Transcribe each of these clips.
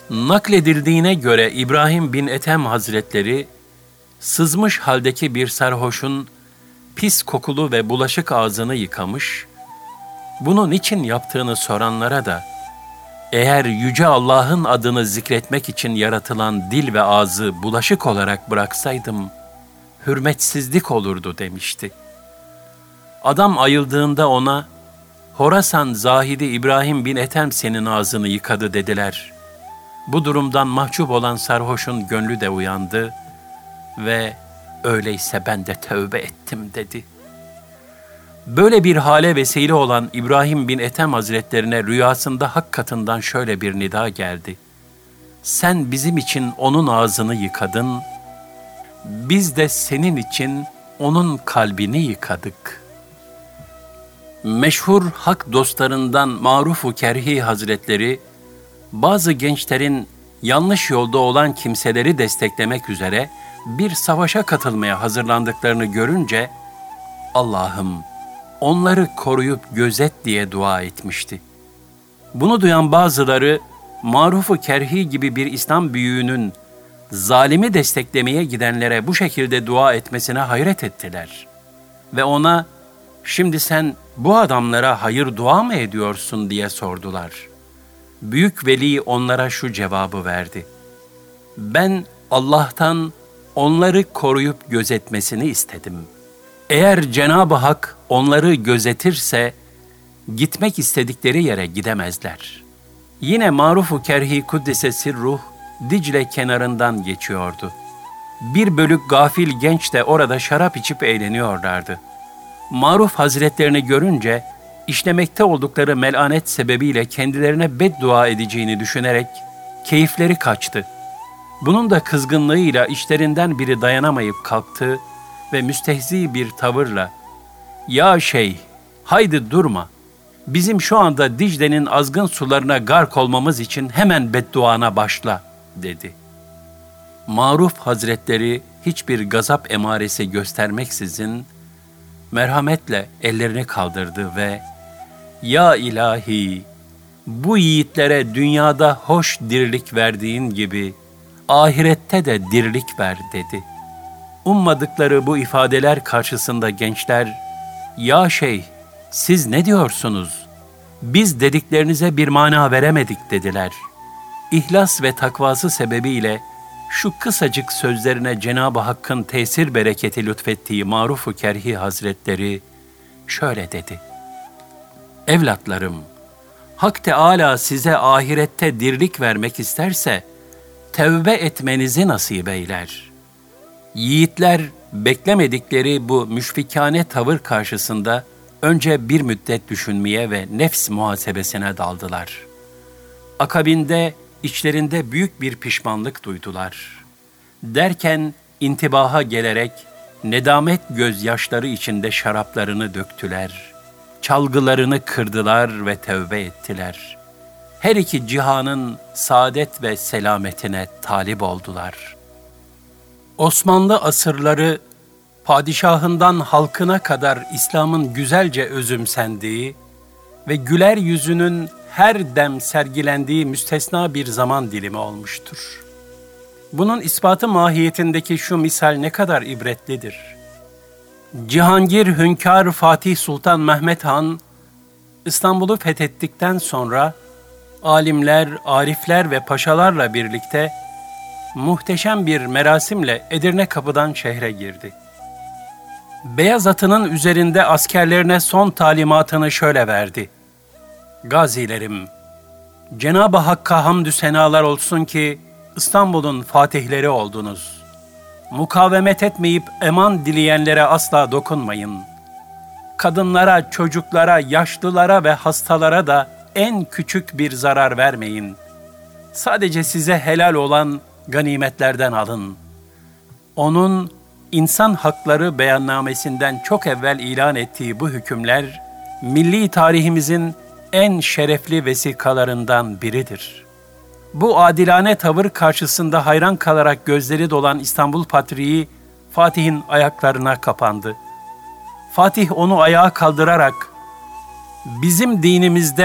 Nakledildiğine göre İbrahim bin Ethem Hazretleri, sızmış haldeki bir sarhoşun pis kokulu ve bulaşık ağzını yıkamış, bunu niçin yaptığını soranlara da, eğer Yüce Allah'ın adını zikretmek için yaratılan dil ve ağzı bulaşık olarak bıraksaydım, hürmetsizlik olurdu demişti. Adam ayıldığında ona, Horasan zahidi İbrahim bin Ethem senin ağzını yıkadı dediler. Bu durumdan mahcup olan sarhoşun gönlü de uyandı ve öyleyse ben de tövbe ettim dedi. Böyle bir hale vesile olan İbrahim bin Ethem Hazretlerine rüyasında hak katından şöyle bir nida geldi. Sen bizim için onun ağzını yıkadın, biz de senin için onun kalbini yıkadık. Meşhur hak dostlarından Maruf-u Kerhi Hazretleri, bazı gençlerin yanlış yolda olan kimseleri desteklemek üzere bir savaşa katılmaya hazırlandıklarını görünce, Allah'ım onları koruyup gözet diye dua etmişti. Bunu duyan bazıları, Maruf-u Kerhi gibi bir İslam büyüğünün zalimi desteklemeye gidenlere bu şekilde dua etmesine hayret ettiler. Ve ona, şimdi sen bu adamlara hayır dua mı ediyorsun diye sordular. Büyük veli onlara şu cevabı verdi. Ben Allah'tan onları koruyup gözetmesini istedim. Eğer Cenab-ı Hak onları gözetirse, gitmek istedikleri yere gidemezler. Yine Maruf-u Kerhi Kuddise Sirruh, Dicle kenarından geçiyordu. Bir bölük gafil genç de orada şarap içip eğleniyorlardı. Maruf Hazretlerini görünce, işlemekte oldukları melanet sebebiyle kendilerine beddua edeceğini düşünerek keyifleri kaçtı. Bunun da kızgınlığıyla işlerinden biri dayanamayıp kalktı ve müstehzi bir tavırla, ''Ya şeyh, haydi durma, bizim şu anda Dicle'nin azgın sularına gark olmamız için hemen bedduana başla.'' dedi. Maruf Hazretleri hiçbir gazap emaresi göstermeksizin merhametle ellerini kaldırdı ve ''Ya ilahi, bu yiğitlere dünyada hoş dirlik verdiğin gibi ahirette de dirlik ver.'' dedi. Ummadıkları bu ifadeler karşısında gençler, ''Ya şeyh, siz ne diyorsunuz? Biz dediklerinize bir mana veremedik.'' dediler. İhlas ve takvası sebebiyle şu kısacık sözlerine Cenab-ı Hakk'ın tesir bereketi lütfettiği Maruf-u Kerhi Hazretleri şöyle dedi. Evlatlarım, Hak Teâlâ size ahirette dirlik vermek isterse, tevbe etmenizi nasip eyler. Yiğitler beklemedikleri bu müşfikâne tavır karşısında önce bir müddet düşünmeye ve nefs muhasebesine daldılar. Akabinde içlerinde büyük bir pişmanlık duydular. Derken intibaha gelerek nedamet gözyaşları içinde şaraplarını döktüler. Çalgılarını kırdılar ve tevbe ettiler. Her iki cihanın saadet ve selametine talip oldular. Osmanlı asırları, padişahından halkına kadar İslam'ın güzelce özümsendiği ve güler yüzünün her dem sergilendiği müstesna bir zaman dilimi olmuştur. Bunun ispatı mahiyetindeki şu misal ne kadar ibretlidir. Cihangir Hünkâr Fatih Sultan Mehmet Han, İstanbul'u fethettikten sonra alimler, arifler ve paşalarla birlikte muhteşem bir merasimle Edirne Kapı'dan şehre girdi. Beyaz atının üzerinde askerlerine son talimatını şöyle verdi. Gazilerim, Cenab-ı Hakk'a hamdü senalar olsun ki İstanbul'un fatihleri oldunuz. Mukavemet etmeyip eman dileyenlere asla dokunmayın. Kadınlara, çocuklara, yaşlılara ve hastalara da en küçük bir zarar vermeyin. Sadece size helal olan ganimetlerden alın. Onun insan hakları beyannamesinden çok evvel ilan ettiği bu hükümler, milli tarihimizin en şerefli vesikalarından biridir. Bu adilane tavır karşısında hayran kalarak gözleri dolan İstanbul Patriği Fatih'in ayaklarına kapandı. Fatih onu ayağa kaldırarak, bizim dinimizde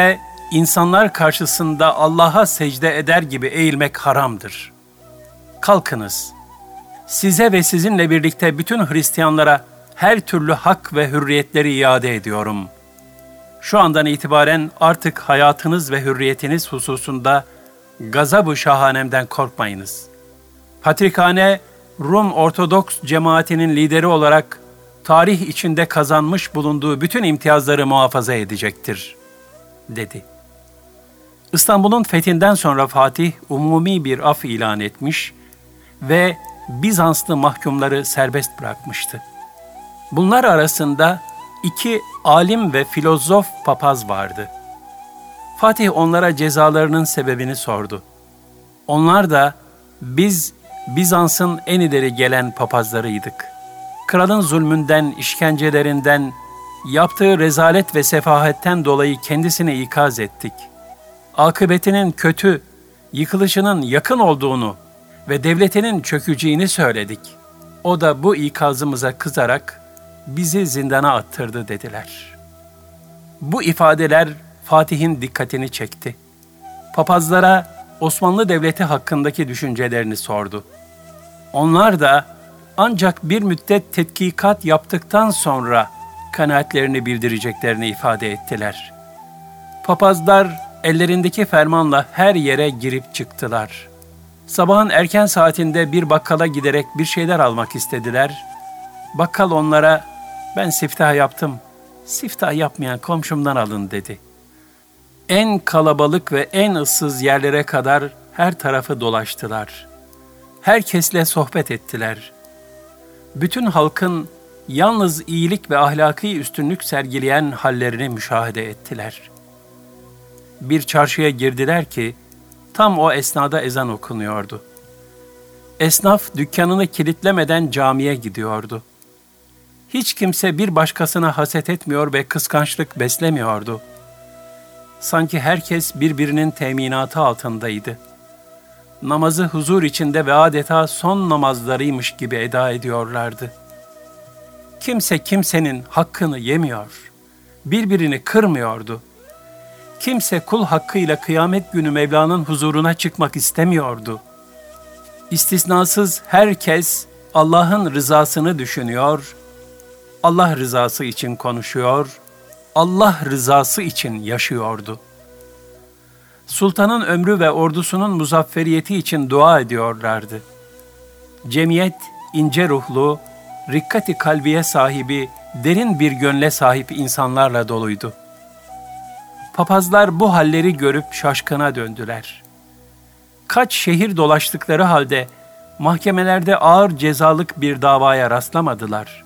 insanlar karşısında Allah'a secde eder gibi eğilmek haramdır. Kalkınız, size ve sizinle birlikte bütün Hristiyanlara her türlü hak ve hürriyetleri iade ediyorum. Şu andan itibaren artık hayatınız ve hürriyetiniz hususunda gazab-ı şahanemden korkmayınız. Patrikhane, Rum Ortodoks cemaatinin lideri olarak tarih içinde kazanmış bulunduğu bütün imtiyazları muhafaza edecektir, dedi. İstanbul'un fethinden sonra Fatih umumi bir af ilan etmiş ve Bizanslı mahkumları serbest bırakmıştı. Bunlar arasında 2 alim ve filozof papaz vardı. Fatih onlara cezalarının sebebini sordu. Onlar da biz Bizans'ın en ileri gelen papazlarıydık. Kralın zulmünden, işkencelerinden, yaptığı rezalet ve sefahetten dolayı kendisini ikaz ettik. Akıbetinin kötü, yıkılışının yakın olduğunu ve devletinin çökeceğini söyledik. O da bu ikazımıza kızarak bizi zindana attırdı dediler. Bu ifadeler Fatih'in dikkatini çekti. Papazlara Osmanlı Devleti hakkındaki düşüncelerini sordu. Onlar da ancak bir müddet tetkikat yaptıktan sonra kanaatlerini bildireceklerini ifade ettiler. Papazlar ellerindeki fermanla her yere girip çıktılar. Sabahın erken saatinde bir bakkala giderek bir şeyler almak istediler. Bakkal onlara, "Ben siftah yaptım, siftah yapmayan komşumdan alın," dedi. En kalabalık ve en ıssız yerlere kadar her tarafı dolaştılar. Herkesle sohbet ettiler. Bütün halkın yalnız iyilik ve ahlaki üstünlük sergileyen hallerini müşahede ettiler. Bir çarşıya girdiler ki, tam o esnada ezan okunuyordu. Esnaf dükkanını kilitlemeden camiye gidiyordu. Hiç kimse bir başkasına haset etmiyor ve kıskançlık beslemiyordu. Sanki herkes birbirinin teminatı altındaydı. Namazı huzur içinde ve adeta son namazlarıymış gibi eda ediyorlardı. Kimse kimsenin hakkını yemiyor, birbirini kırmıyordu. Kimse kul hakkıyla kıyamet günü Mevla'nın huzuruna çıkmak istemiyordu. İstisnasız herkes Allah'ın rızasını düşünüyor, Allah rızası için konuşuyor, Allah rızası için yaşıyordu. Sultanın ömrü ve ordusunun muzafferiyeti için dua ediyorlardı. Cemiyet, ince ruhlu, rikkati kalbiye sahibi, derin bir gönle sahip insanlarla doluydu. Papazlar bu halleri görüp şaşkına döndüler. Kaç şehir dolaştıkları halde mahkemelerde ağır cezalık bir davaya rastlamadılar.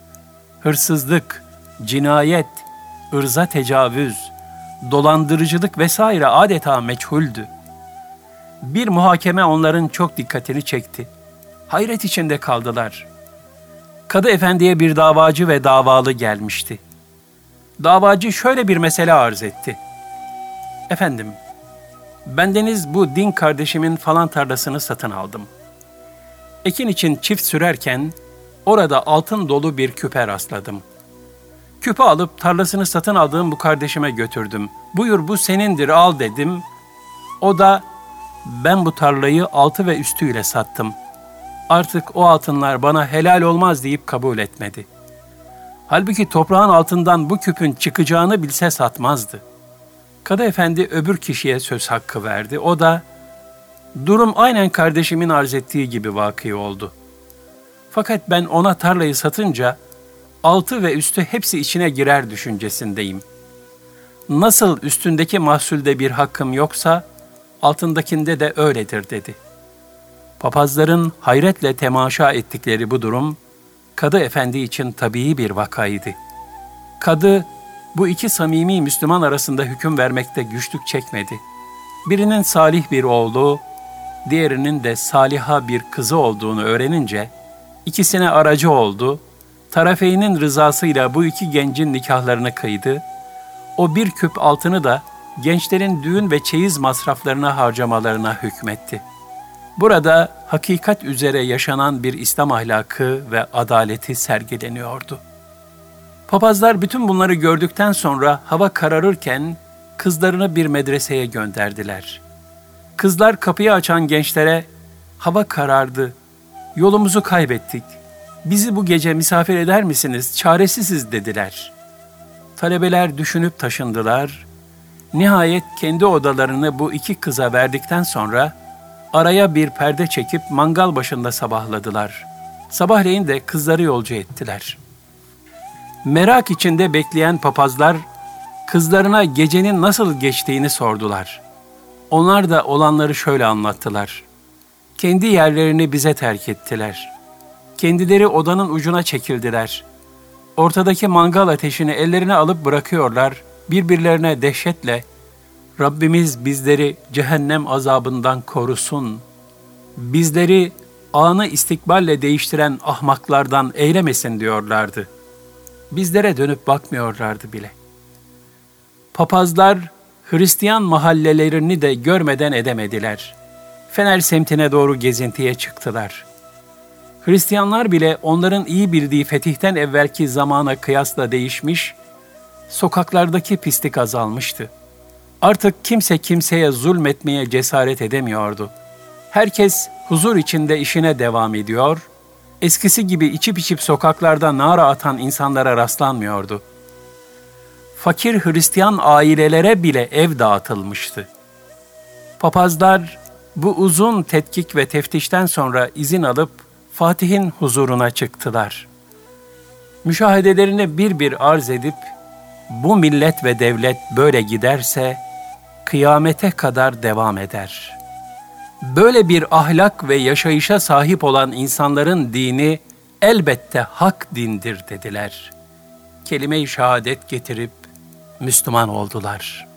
Hırsızlık, cinayet, ırza tecavüz, dolandırıcılık vesaire adeta meçhuldü. Bir muhakeme onların çok dikkatini çekti. Hayret içinde kaldılar. Kadı Efendi'ye bir davacı ve davalı gelmişti. Davacı şöyle bir mesele arz etti. "Efendim, bendeniz bu din kardeşimin falan tarlasını satın aldım. Ekin için çift sürerken orada altın dolu bir küpe rastladım. Küpe alıp tarlasını satın aldığım bu kardeşime götürdüm. Buyur bu senindir al dedim. O da ben bu tarlayı altı ve üstüyle sattım. Artık o altınlar bana helal olmaz deyip kabul etmedi. Halbuki toprağın altından bu küpün çıkacağını bilse satmazdı." Kadı Efendi öbür kişiye söz hakkı verdi. O da, "Durum aynen kardeşimin arz ettiği gibi vakı oldu. Fakat ben ona tarlayı satınca altı ve üstü hepsi içine girer düşüncesindeyim. Nasıl üstündeki mahsulde bir hakkım yoksa altındakinde de öyledir," dedi. Papazların hayretle temaşa ettikleri bu durum Kadı Efendi için tabii bir vakaydı. Kadı bu iki samimi Müslüman arasında hüküm vermekte güçlük çekmedi. Birinin salih bir oğlu, diğerinin de saliha bir kızı olduğunu öğrenince ikisine aracı oldu, tarafeynin rızasıyla bu iki gencin nikahlarını kıydı, o bir küp altını da gençlerin düğün ve çeyiz masraflarına harcamalarına hükmetti. Burada hakikat üzere yaşanan bir İslam ahlakı ve adaleti sergileniyordu. Papazlar bütün bunları gördükten sonra hava kararırken kızlarını bir medreseye gönderdiler. Kızlar kapıyı açan gençlere, "Hava karardı, yolumuzu kaybettik. Bizi bu gece misafir eder misiniz? Çaresiziz," dediler. Talebeler düşünüp taşındılar. Nihayet kendi odalarını bu iki kıza verdikten sonra araya bir perde çekip mangal başında sabahladılar. Sabahleyin de kızları yolcu ettiler. Merak içinde bekleyen papazlar kızlarına gecenin nasıl geçtiğini sordular. Onlar da olanları şöyle anlattılar. Kendi yerlerini bize terk ettiler. Kendileri odanın ucuna çekildiler. Ortadaki mangal ateşini ellerine alıp bırakıyorlar, birbirlerine dehşetle, "Rabbimiz bizleri cehennem azabından korusun. Bizleri anı istikballe değiştiren ahmaklardan eylemesin," diyorlardı. Bizlere dönüp bakmıyorlardı bile. Papazlar Hristiyan mahallelerini de görmeden edemediler. Fener semtine doğru gezintiye çıktılar. Hristiyanlar bile onların iyi bildiği fetihten evvelki zamana kıyasla değişmiş, sokaklardaki pislik azalmıştı. Artık kimse kimseye zulmetmeye cesaret edemiyordu. Herkes huzur içinde işine devam ediyor, eskisi gibi içip içip sokaklarda nara atan insanlara rastlanmıyordu. Fakir Hristiyan ailelere bile ev dağıtılmıştı. Papazlar bu uzun tetkik ve teftişten sonra izin alıp Fatih'in huzuruna çıktılar. Müşahedelerini bir bir arz edip, "Bu millet ve devlet böyle giderse kıyamete kadar devam eder. Böyle bir ahlak ve yaşayışa sahip olan insanların dini elbette hak dindir," dediler. Kelime-i şehadet getirip Müslüman oldular.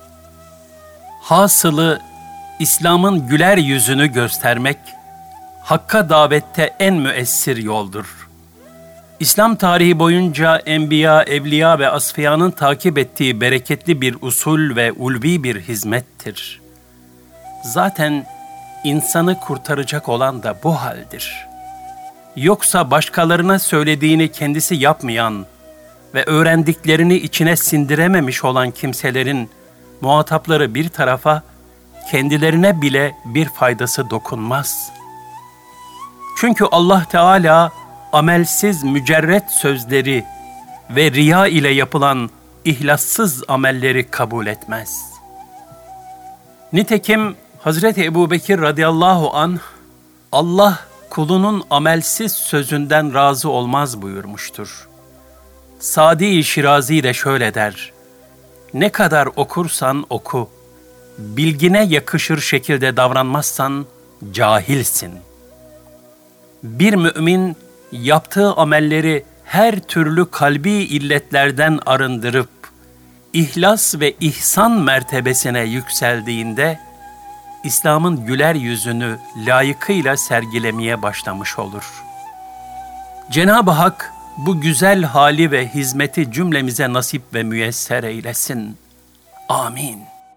Hasılı İslam'ın güler yüzünü göstermek, Hakk'a davette en müessir yoldur. İslam tarihi boyunca enbiya, evliya ve asfiyanın takip ettiği bereketli bir usul ve ulvi bir hizmettir. Zaten insanı kurtaracak olan da bu haldir. Yoksa başkalarına söylediğini kendisi yapmayan ve öğrendiklerini içine sindirememiş olan kimselerin muhatapları bir tarafa, kendilerine bile bir faydası dokunmaz. Çünkü Allah Teala amelsiz mücerret sözleri ve riya ile yapılan ihlassız amelleri kabul etmez. Nitekim Hazreti Ebubekir radıyallahu anh, Allah kulunun amelsiz sözünden razı olmaz buyurmuştur. Sadi-i Şirazi de şöyle der: "Ne kadar okursan oku, bilgine yakışır şekilde davranmazsan cahilsin." Bir mümin yaptığı amelleri her türlü kalbi illetlerden arındırıp ihlas ve ihsan mertebesine yükseldiğinde İslam'ın güler yüzünü layıkıyla sergilemeye başlamış olur. Cenab-ı Hak bu güzel hali ve hizmeti cümlemize nasip ve müyesser eylesin. Amin.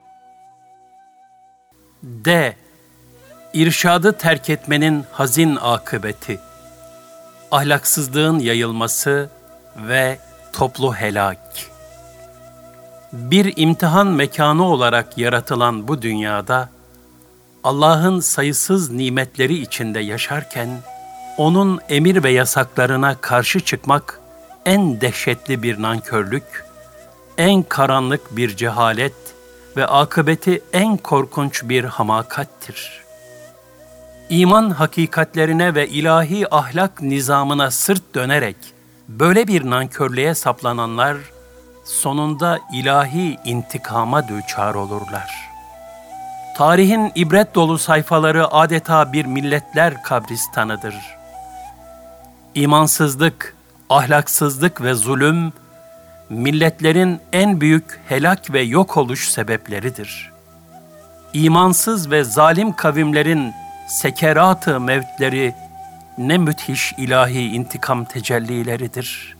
D. İrşadı terk etmenin hazin akıbeti, ahlaksızlığın yayılması ve toplu helak. Bir imtihan mekanı olarak yaratılan bu dünyada, Allah'ın sayısız nimetleri içinde yaşarken, onun emir ve yasaklarına karşı çıkmak en dehşetli bir nankörlük, en karanlık bir cehalet ve akıbeti en korkunç bir hamakattir. İman hakikatlerine ve ilahi ahlak nizamına sırt dönerek böyle bir nankörlüğe saplananlar sonunda ilahi intikama düçar olurlar. Tarihin ibret dolu sayfaları adeta bir milletler kabristanıdır. İmansızlık, ahlaksızlık ve zulüm, milletlerin en büyük helak ve yok oluş sebepleridir. İmansız ve zalim kavimlerin sekerat-ı mevtleri ne müthiş ilahi intikam tecellileridir.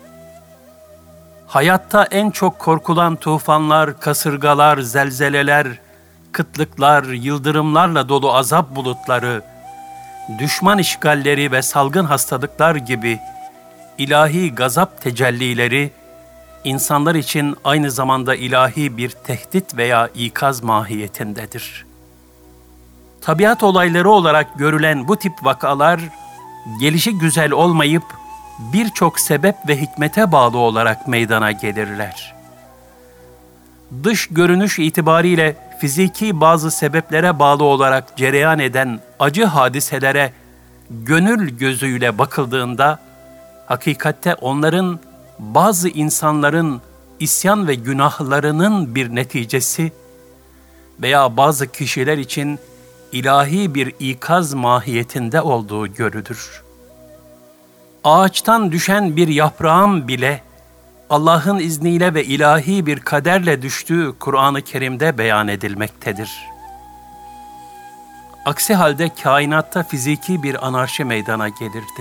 Hayatta en çok korkulan tufanlar, kasırgalar, zelzeleler, kıtlıklar, yıldırımlarla dolu azap bulutları, düşman işgalleri ve salgın hastalıklar gibi ilahi gazap tecellileri, insanlar için aynı zamanda ilahi bir tehdit veya ikaz mahiyetindedir. Tabiat olayları olarak görülen bu tip vakalar, gelişi güzel olmayıp birçok sebep ve hikmete bağlı olarak meydana gelirler. Dış görünüş itibariyle fiziki bazı sebeplere bağlı olarak cereyan eden acı hadiselere gönül gözüyle bakıldığında, hakikatte onların bazı insanların isyan ve günahlarının bir neticesi veya bazı kişiler için ilahi bir ikaz mahiyetinde olduğu görülür. Ağaçtan düşen bir yaprağın bile Allah'ın izniyle ve ilahi bir kaderle düştüğü Kur'an-ı Kerim'de beyan edilmektedir. Aksi halde kainatta fiziki bir anarşi meydana gelirdi.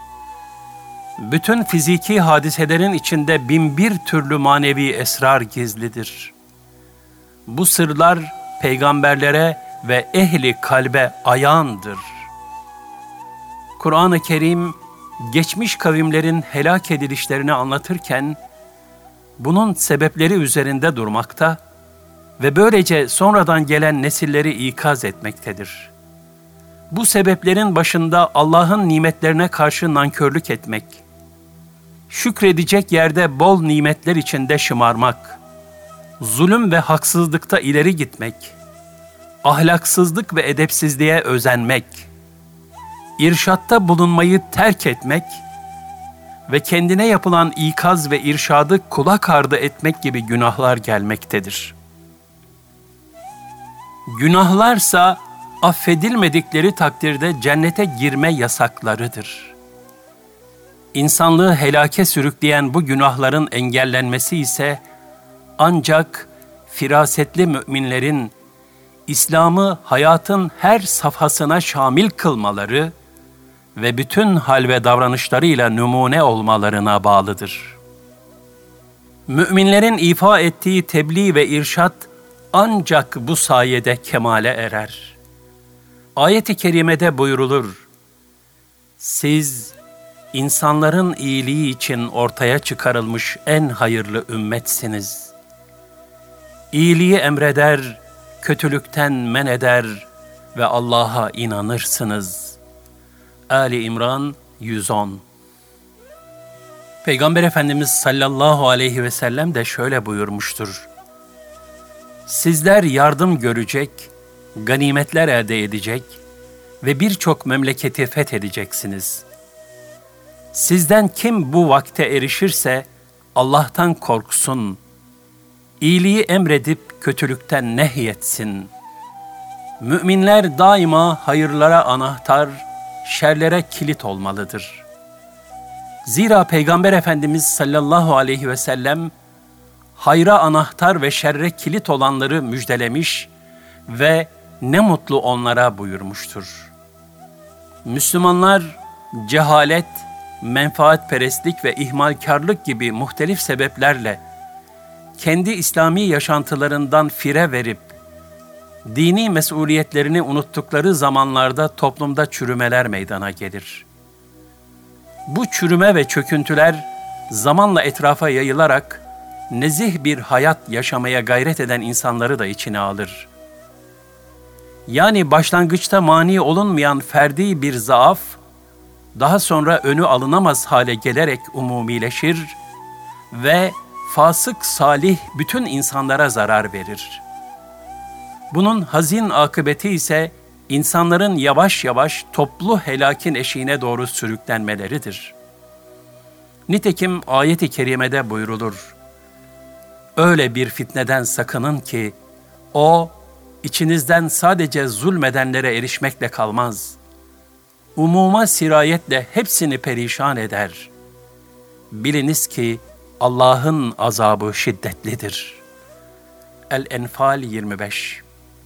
Bütün fiziki hadiselerin içinde binbir türlü manevi esrar gizlidir. Bu sırlar peygamberlere ve ehli kalbe ayandır. Kur'an-ı Kerim, geçmiş kavimlerin helak edilişlerini anlatırken, bunun sebepleri üzerinde durmakta ve böylece sonradan gelen nesilleri ikaz etmektedir. Bu sebeplerin başında Allah'ın nimetlerine karşı nankörlük etmek, şükredecek yerde bol nimetler içinde şımarmak, zulüm ve haksızlıkta ileri gitmek, ahlaksızlık ve edepsizliğe özenmek, irşatta bulunmayı terk etmek ve kendine yapılan ikaz ve irşadı kulak ardı etmek gibi günahlar gelmektedir. Günahlarsa affedilmedikleri takdirde cennete girme yasaklarıdır. İnsanlığı helake sürükleyen bu günahların engellenmesi ise ancak firasetli müminlerin İslam'ı hayatın her safhasına şamil kılmaları ve bütün hal ve davranışlarıyla numune olmalarına bağlıdır. Müminlerin ifa ettiği tebliğ ve irşat ancak bu sayede kemale erer. Ayet-i kerimede buyrulur: siz insanların iyiliği için ortaya çıkarılmış en hayırlı ümmetsiniz. İyiliği emreder, kötülükten men eder ve Allah'a inanırsınız. Ali İmran 110. Peygamber Efendimiz sallallahu aleyhi ve sellem de şöyle buyurmuştur: sizler yardım görecek, ganimetler elde edecek ve birçok memleketi fethedeceksiniz. Sizden kim bu vakte erişirse Allah'tan korksun, iyiliği emredip kötülükten nehyetsin. Müminler daima hayırlara anahtar, şerlere kilit olmalıdır. Zira Peygamber Efendimiz sallallahu aleyhi ve sellem, hayra anahtar ve şerre kilit olanları müjdelemiş ve ne mutlu onlara buyurmuştur. Müslümanlar cehalet, menfaatperestlik ve ihmalkarlık gibi muhtelif sebeplerle kendi İslami yaşantılarından fire verip dini mesuliyetlerini unuttukları zamanlarda toplumda çürümeler meydana gelir. Bu çürüme ve çöküntüler zamanla etrafa yayılarak nezih bir hayat yaşamaya gayret eden insanları da içine alır. Yani başlangıçta mani olunmayan ferdi bir zaaf, daha sonra önü alınamaz hale gelerek umumileşir ve fasık salih bütün insanlara zarar verir. Bunun hazin akıbeti ise insanların yavaş yavaş toplu helakin eşiğine doğru sürüklenmeleridir. Nitekim ayet-i kerimede buyrulur: öyle bir fitneden sakının ki o içinizden sadece zulmedenlere erişmekle kalmaz, umuma sirayetle hepsini perişan eder. Biliniz ki Allah'ın azabı şiddetlidir. El-Enfal 25.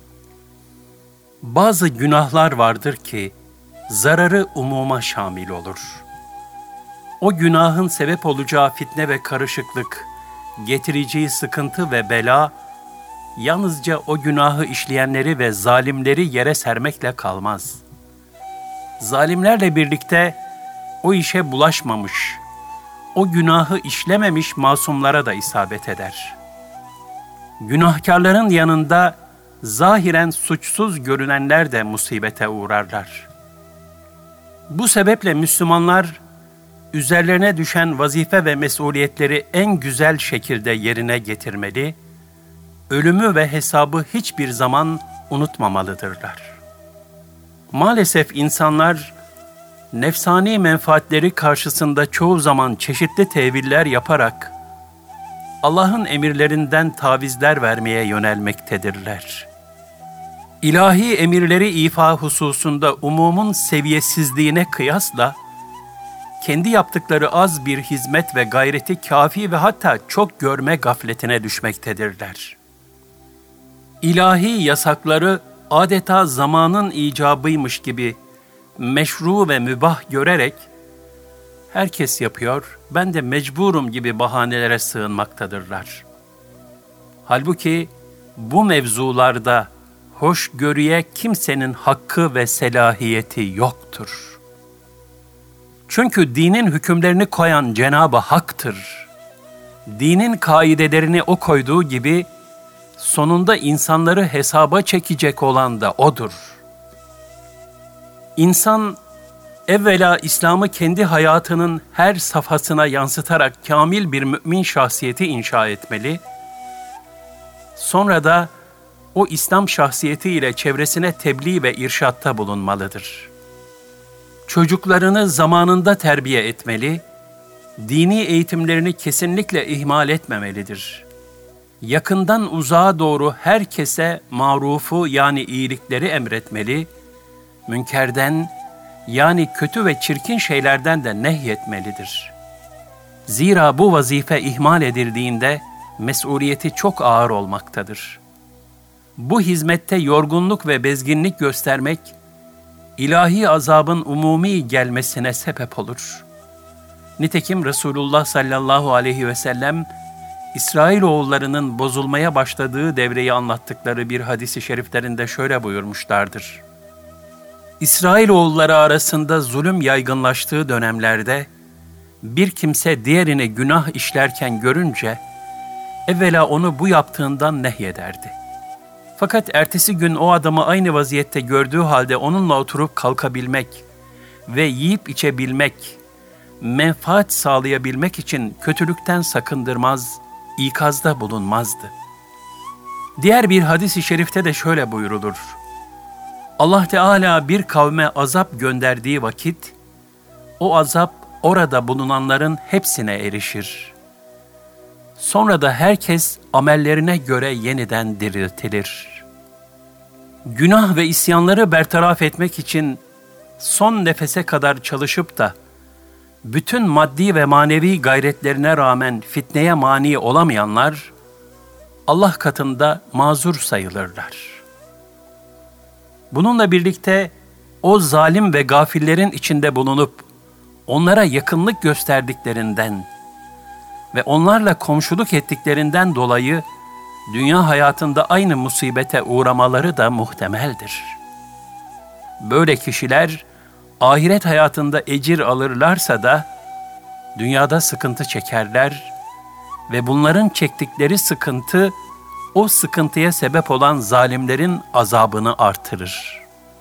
Bazı günahlar vardır ki zararı umuma şamil olur. O günahın sebep olacağı fitne ve karışıklık, getireceği sıkıntı ve bela, yalnızca o günahı işleyenleri ve zalimleri yere sermekle kalmaz. Zalimlerle birlikte o işe bulaşmamış, o günahı işlememiş masumlara da isabet eder. Günahkarların yanında zahiren suçsuz görünenler de musibete uğrarlar. Bu sebeple Müslümanlar, üzerlerine düşen vazife ve mesuliyetleri en güzel şekilde yerine getirmeli, ölümü ve hesabı hiçbir zaman unutmamalıdırlar. Maalesef insanlar, nefsani menfaatleri karşısında çoğu zaman çeşitli teviller yaparak, Allah'ın emirlerinden tavizler vermeye yönelmektedirler. İlahi emirleri ifa hususunda umumun seviyesizliğine kıyasla, kendi yaptıkları az bir hizmet ve gayreti kafi ve hatta çok görme gafletine düşmektedirler. İlahi yasakları adeta zamanın icabıymış gibi meşru ve mübah görerek, herkes yapıyor, ben de mecburum gibi bahanelere sığınmaktadırlar. Halbuki bu mevzularda hoşgörüye kimsenin hakkı ve selahiyeti yoktur. Çünkü dinin hükümlerini koyan Cenab-ı Hak'tır. Dinin kaidelerini o koyduğu gibi, sonunda insanları hesaba çekecek olan da O'dur. İnsan, evvela İslam'ı kendi hayatının her safhasına yansıtarak kamil bir mümin şahsiyeti inşa etmeli, sonra da o İslam şahsiyetiyle çevresine tebliğ ve irşatta bulunmalıdır. Çocuklarını zamanında terbiye etmeli, dini eğitimlerini kesinlikle ihmal etmemelidir. Yakından uzağa doğru herkese marufu yani iyilikleri emretmeli, münkerden yani kötü ve çirkin şeylerden de nehyetmelidir. Zira bu vazife ihmal edildiğinde mesuliyeti çok ağır olmaktadır. Bu hizmette yorgunluk ve bezginlik göstermek, ilahi azabın umumi gelmesine sebep olur. Nitekim Resulullah sallallahu aleyhi ve sellem, İsrailoğullarının bozulmaya başladığı devreyi anlattıkları bir hadis-i şeriflerinde şöyle buyurmuşlardır. İsrailoğulları arasında zulüm yaygınlaştığı dönemlerde, bir kimse diğerini günah işlerken görünce, evvela onu bu yaptığından nehyederdi. Fakat ertesi gün o adamı aynı vaziyette gördüğü halde onunla oturup kalkabilmek ve yiyip içebilmek, menfaat sağlayabilmek için kötülükten sakındırmaz, ikazda bulunmazdı. Diğer bir hadis-i şerifte de şöyle buyurulur. Allah Teala bir kavme azap gönderdiği vakit, o azap orada bulunanların hepsine erişir. Sonra da herkes amellerine göre yeniden diriltilir. Günah ve isyanları bertaraf etmek için son nefese kadar çalışıp da, bütün maddi ve manevi gayretlerine rağmen fitneye mani olamayanlar, Allah katında mazur sayılırlar. Bununla birlikte o zalim ve gafillerin içinde bulunup onlara yakınlık gösterdiklerinden ve onlarla komşuluk ettiklerinden dolayı dünya hayatında aynı musibete uğramaları da muhtemeldir. Böyle kişiler ahiret hayatında ecir alırlarsa da dünyada sıkıntı çekerler ve bunların çektikleri sıkıntı o sıkıntıya sebep olan zalimlerin azabını artırır.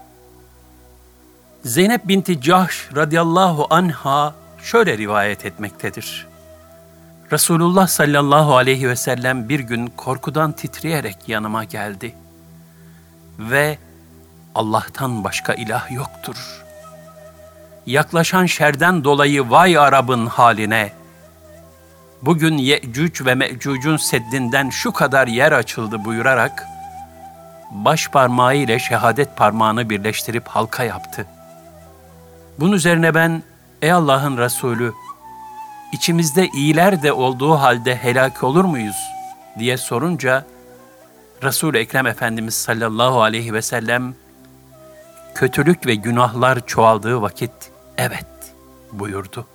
Zeynep binti Cahş radıyallahu anha şöyle rivayet etmektedir. Resulullah sallallahu aleyhi ve sellem bir gün korkudan titreyerek yanıma geldi ve Allah'tan başka ilah yoktur. Yaklaşan şerden dolayı vay Arap'ın haline. Bugün Ye'cüc ve Me'cüc'ün seddinden şu kadar yer açıldı buyurarak, baş parmağı ile şehadet parmağını birleştirip halka yaptı. Bunun üzerine ben, ey Allah'ın Resulü, içimizde iyiler de olduğu halde helak olur muyuz diye sorunca, Resul-i Ekrem Efendimiz sallallahu aleyhi ve sellem, kötülük ve günahlar çoğaldığı vakit, evet buyurdu.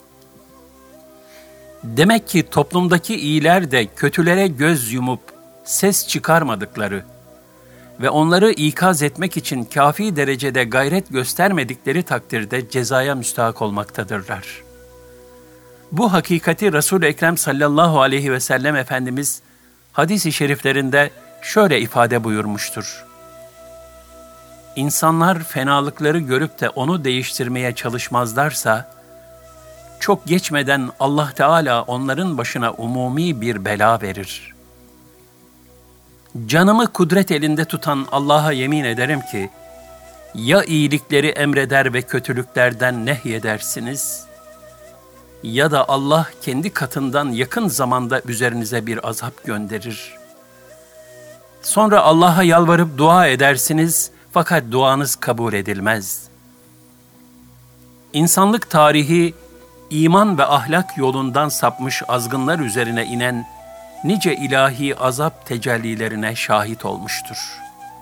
Demek ki toplumdaki iyiler de kötülere göz yumup ses çıkarmadıkları ve onları ikaz etmek için kafi derecede gayret göstermedikleri takdirde cezaya müstahak olmaktadırlar. Bu hakikati Resul-i Ekrem sallallahu aleyhi ve sellem Efendimiz hadis-i şeriflerinde şöyle ifade buyurmuştur. İnsanlar fenalıkları görüp de onu değiştirmeye çalışmazlarsa, çok geçmeden Allah Teala onların başına umumi bir bela verir. Canımı kudret elinde tutan Allah'a yemin ederim ki, ya iyilikleri emreder ve kötülüklerden nehyedersiniz, ya da Allah kendi katından yakın zamanda üzerinize bir azap gönderir. Sonra Allah'a yalvarıp dua edersiniz, fakat duanız kabul edilmez. İnsanlık tarihi, iman ve ahlak yolundan sapmış azgınlar üzerine inen nice ilahi azap tecellilerine şahit olmuştur.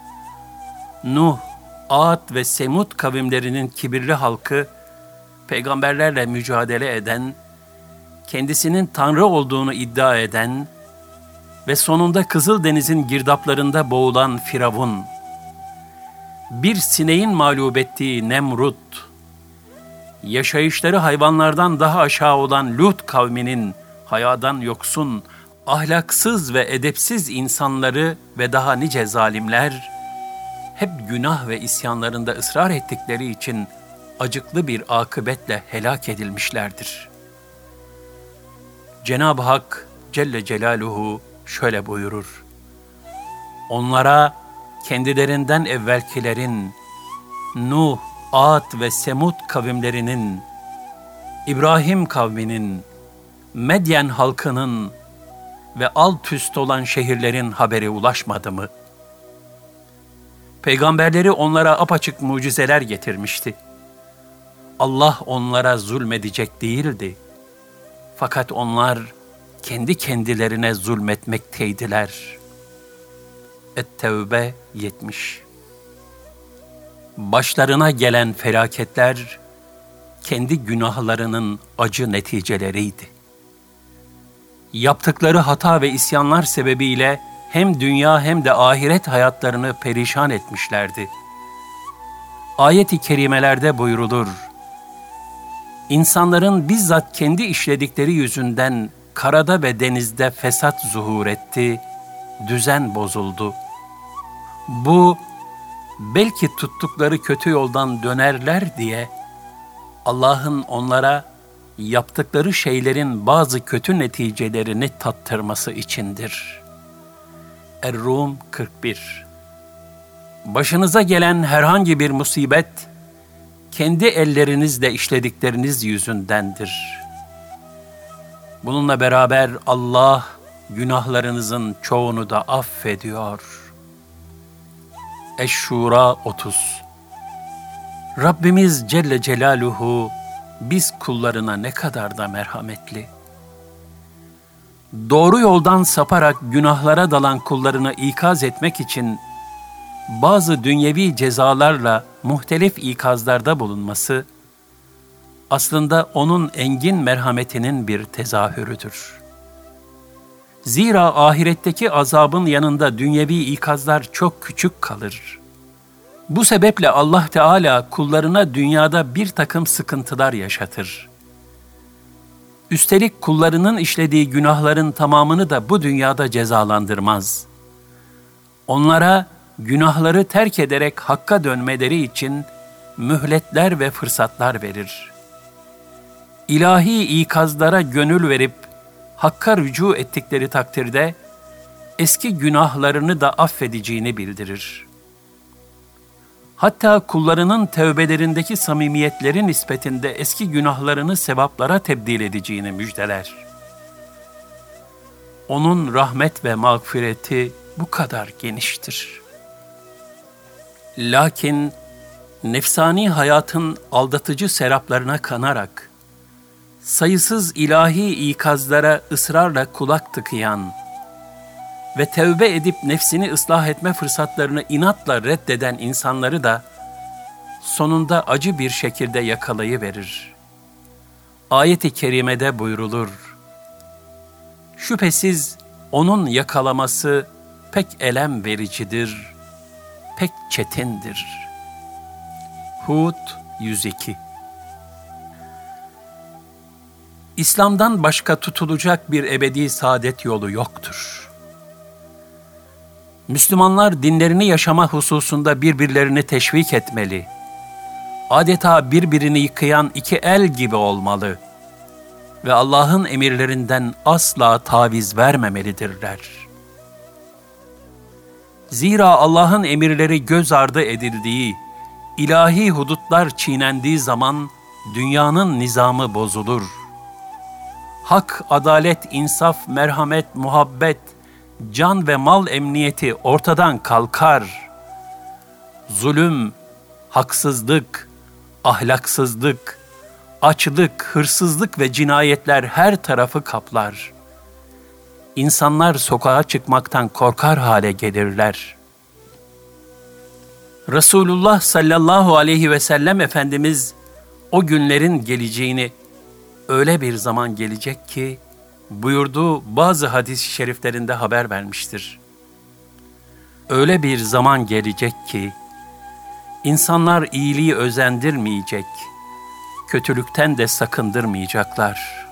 Nuh, Ad ve Semud kavimlerinin kibirli halkı, peygamberlerle mücadele eden, kendisinin Tanrı olduğunu iddia eden ve sonunda Kızıldeniz'in girdaplarında boğulan Firavun, bir sineğin mağlup ettiği Nemrut, yaşayışları hayvanlardan daha aşağı olan Lut kavminin hayadan yoksun, ahlaksız ve edepsiz insanları ve daha nice zalimler, hep günah ve isyanlarında ısrar ettikleri için acıklı bir akıbetle helak edilmişlerdir. Cenab-ı Hak Celle Celaluhu şöyle buyurur: onlara kendilerinden evvelkilerin, Nuh, Ad ve Semud kavimlerinin, İbrahim kavminin, Medyen halkının ve alt üst olan şehirlerin haberi ulaşmadı mı? Peygamberleri onlara apaçık mucizeler getirmişti. Allah onlara zulmedecek değildi. Fakat onlar kendi kendilerine zulmetmekteydiler. Et-Tevbe 70. Başlarına gelen felaketler, kendi günahlarının acı neticeleriydi. Yaptıkları hata ve isyanlar sebebiyle hem dünya hem de ahiret hayatlarını perişan etmişlerdi. Ayet-i kerimelerde buyrulur: İnsanların bizzat kendi işledikleri yüzünden karada ve denizde fesat zuhur etti, düzen bozuldu. Bu, belki tuttukları kötü yoldan dönerler diye Allah'ın onlara yaptıkları şeylerin bazı kötü neticelerini tattırması içindir. Er-Rum 41. Başınıza gelen herhangi bir musibet, kendi ellerinizle işledikleriniz yüzündendir. Bununla beraber Allah günahlarınızın çoğunu da affediyor. Eş-Şura 30. Rabbimiz Celle Celaluhu biz kullarına ne kadar da merhametli. Doğru yoldan saparak günahlara dalan kullarını ikaz etmek için bazı dünyevi cezalarla muhtelif ikazlarda bulunması, aslında onun engin merhametinin bir tezahürüdür. Zira ahiretteki azabın yanında dünyevi ikazlar çok küçük kalır. Bu sebeple Allah Teala kullarına dünyada bir takım sıkıntılar yaşatır. Üstelik kullarının işlediği günahların tamamını da bu dünyada cezalandırmaz. Onlara günahları terk ederek Hakk'a dönmeleri için mühletler ve fırsatlar verir. İlahi ikazlara gönül verip Hakk'a rücu ettikleri takdirde eski günahlarını da affedeceğini bildirir. Hatta kullarının tevbelerindeki samimiyetleri nispetinde eski günahlarını sevaplara tebdil edeceğini müjdeler. Onun rahmet ve mağfireti bu kadar geniştir. Lakin nefsani hayatın aldatıcı seraplarına kanarak, sayısız ilahi ikazlara ısrarla kulak tıkayan ve tevbe edip nefsini ıslah etme fırsatlarını inatla reddeden insanları da sonunda acı bir şekilde yakalayıverir. Ayet-i kerimede buyrulur: şüphesiz onun yakalaması pek elem vericidir, pek çetindir. Hud 102. İslam'dan başka tutulacak bir ebedi saadet yolu yoktur. Müslümanlar dinlerini yaşama hususunda birbirlerini teşvik etmeli. Adeta birbirini yıkayan iki el gibi olmalı ve Allah'ın emirlerinden asla taviz vermemelidirler. Zira Allah'ın emirleri göz ardı edildiği, ilahi hudutlar çiğnendiği zaman dünyanın nizamı bozulur. Hak, adalet, insaf, merhamet, muhabbet, can ve mal emniyeti ortadan kalkar. Zulüm, haksızlık, ahlaksızlık, açlık, hırsızlık ve cinayetler her tarafı kaplar. İnsanlar sokağa çıkmaktan korkar hale gelirler. Resulullah sallallahu aleyhi ve sellem Efendimiz o günlerin geleceğini, öyle bir zaman gelecek ki buyurduğu bazı hadis-i şeriflerinde haber vermiştir. Öyle bir zaman gelecek ki insanlar iyiliği özendirmeyecek, kötülükten de sakındırmayacaklar.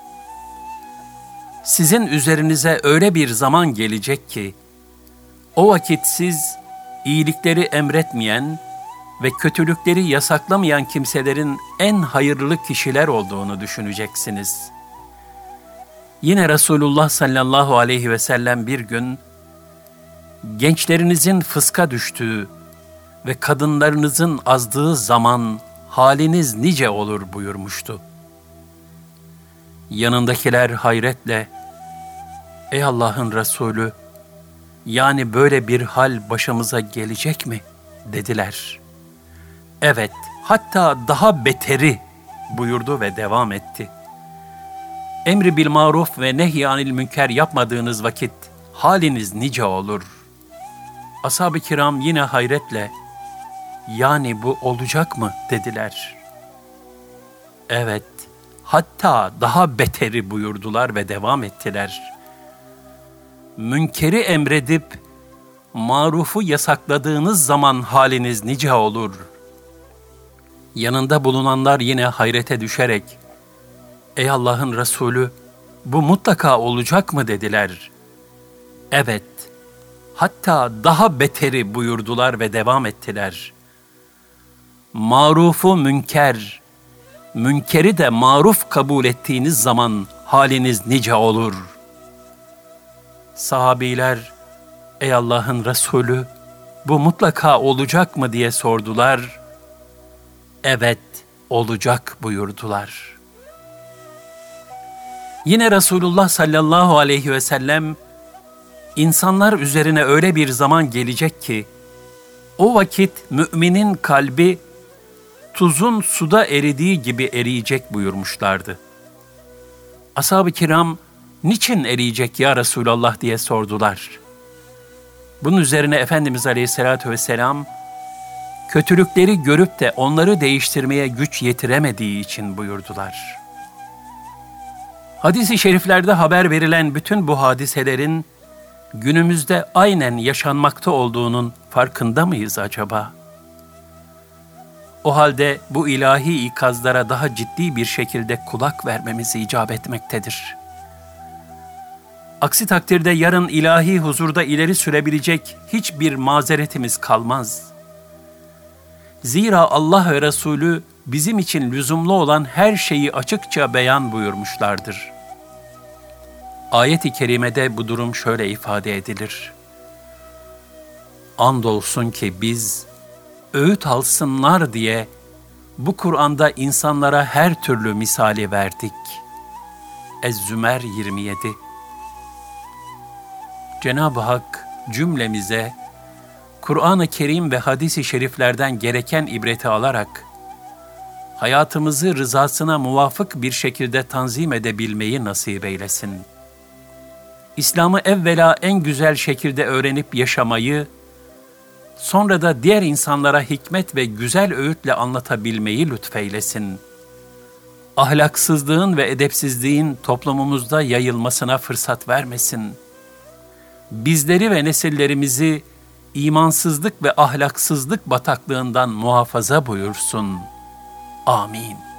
Sizin üzerinize öyle bir zaman gelecek ki o vakit siz iyilikleri emretmeyen ve kötülükleri yasaklamayan kimselerin en hayırlı kişiler olduğunu düşüneceksiniz. Yine Resulullah sallallahu aleyhi ve sellem bir gün, gençlerinizin fıska düştüğü ve kadınlarınızın azdığı zaman haliniz nice olur buyurmuştu. Yanındakiler hayretle, ey Allah'ın Resulü, yani böyle bir hal başımıza gelecek mi? Dediler. Evet, hatta daha beteri buyurdu ve devam etti. Emri bil maruf ve nehyanil münker yapmadığınız vakit haliniz nice olur. Ashab-ı kiram yine hayretle, yani bu olacak mı? Dediler. Evet, hatta daha beteri buyurdular ve devam ettiler. Münkeri emredip marufu yasakladığınız zaman haliniz nice olur. Yanında bulunanlar yine hayrete düşerek, ey Allah'ın Resulü, bu mutlaka olacak mı? Dediler. Evet, hatta daha beteri buyurdular ve devam ettiler. Marufu münker, münkeri de maruf kabul ettiğiniz zaman haliniz nice olur. Sahabiler, ey Allah'ın Resulü, bu mutlaka olacak mı diye sordular. Evet, olacak buyurdular. Yine Resulullah sallallahu aleyhi ve sellem, insanlar üzerine öyle bir zaman gelecek ki, o vakit müminin kalbi tuzun suda eridiği gibi eriyecek buyurmuşlardı. Ashab-ı kiram, niçin eriyecek ya Resulallah diye sordular. Bunun üzerine Efendimiz Aleyhisselatü Vesselam, kötülükleri görüp de onları değiştirmeye güç yetiremediği için buyurdular. Hadis-i şeriflerde haber verilen bütün bu hadiselerin günümüzde aynen yaşanmakta olduğunun farkında mıyız acaba? O halde bu ilahi ikazlara daha ciddi bir şekilde kulak vermemiz icap etmektedir. Aksi takdirde yarın ilahi huzurda ileri sürebilecek hiçbir mazeretimiz kalmaz. Zira Allah ve Resulü bizim için lüzumlu olan her şeyi açıkça beyan buyurmuşlardır. Ayet-i kerimede bu durum şöyle ifade edilir. Andolsun ki biz, öğüt alsınlar diye bu Kur'an'da insanlara her türlü misali verdik. Ez-Zümer 27. Cenab-ı Hak cümlemize Kur'an-ı Kerim ve hadis-i şeriflerden gereken ibreti alarak hayatımızı rızasına muvafık bir şekilde tanzim edebilmeyi nasip eylesin. İslam'ı evvela en güzel şekilde öğrenip yaşamayı, sonra da diğer insanlara hikmet ve güzel öğütle anlatabilmeyi lütfeylesin. Ahlaksızlığın ve edepsizliğin toplumumuzda yayılmasına fırsat vermesin. Bizleri ve nesillerimizi imansızlık ve ahlaksızlık bataklığından muhafaza buyursun. Amin.